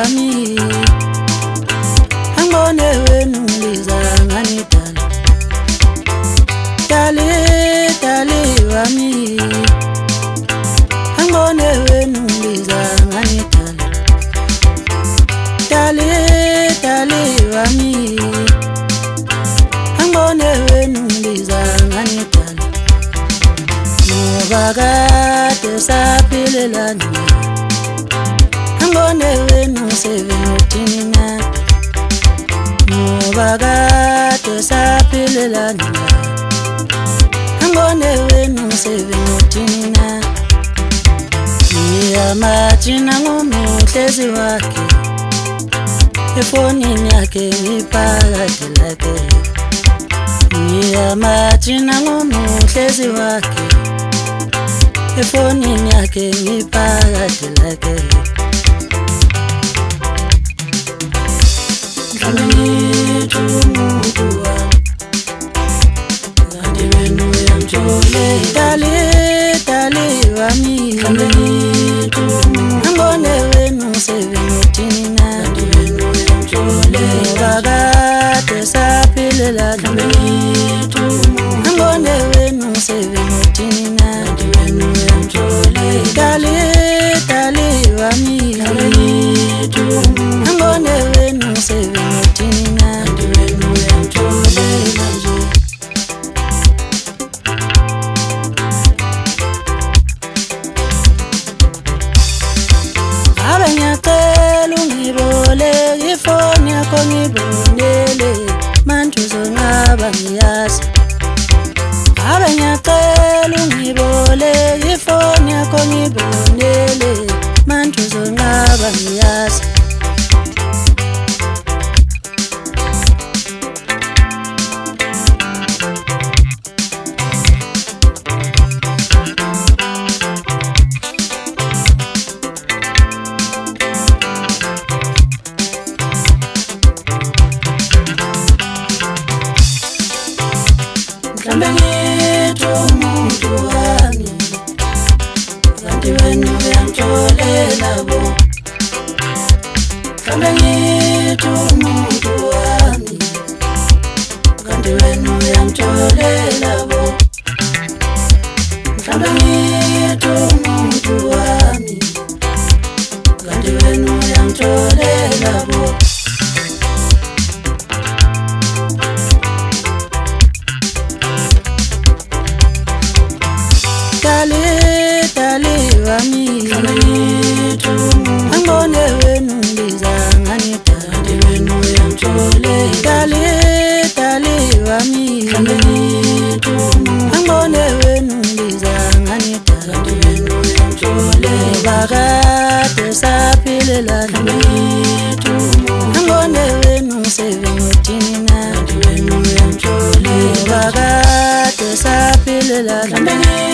wami angibone wenu ngiza ngani dali wami angibone wenu ngiza ngani dali wami angibone wenu ngiza ngani ngoba kade saphilelana angibone wenu sevenotini ngoba kade saphilelana angibone wenu sevenotini ngiyamajina ngumuhlezi wakhe efonini yakhe ngiphakathi lakhe ngiyamajina ngumuhlezi wakhe efonini yakhe ngiphakathi lakhe ngithi umuntu wami kanti wena uyangitshole dali wami ngithi angibone wenu sevenotini kanti wena uyangitshole ngoba kade saphilelana ngithi angibone wenu sevenotini kanti wena uyangitshole dali wami ngithi angibone wenu sevenotini kanti wena uyangitshole manje ngiyacela ungiboleke ifoni yakho ngibonele manje uzonqaba ngiyazi ngiyacela ungiboleke ifoni yakho ngibonele manje uzonqaba ngiyazi ngithi umuntu wami kanti wena uyangitholela bo ngithi umuntu wami kanti wena uyangitholela bo ngithi umuntu wami kanti wena uyangitholela bo dali wami ngithi angibone wenu ngiza ngani kanti wena uyangitshole dali wami ngithi angibone wenu ngiza ngani kanti wena uyangitshole ngoba kade saphilelana ngithi angibone wenu sevenotini kanti wena uyangitshole ngoba kade saphilelana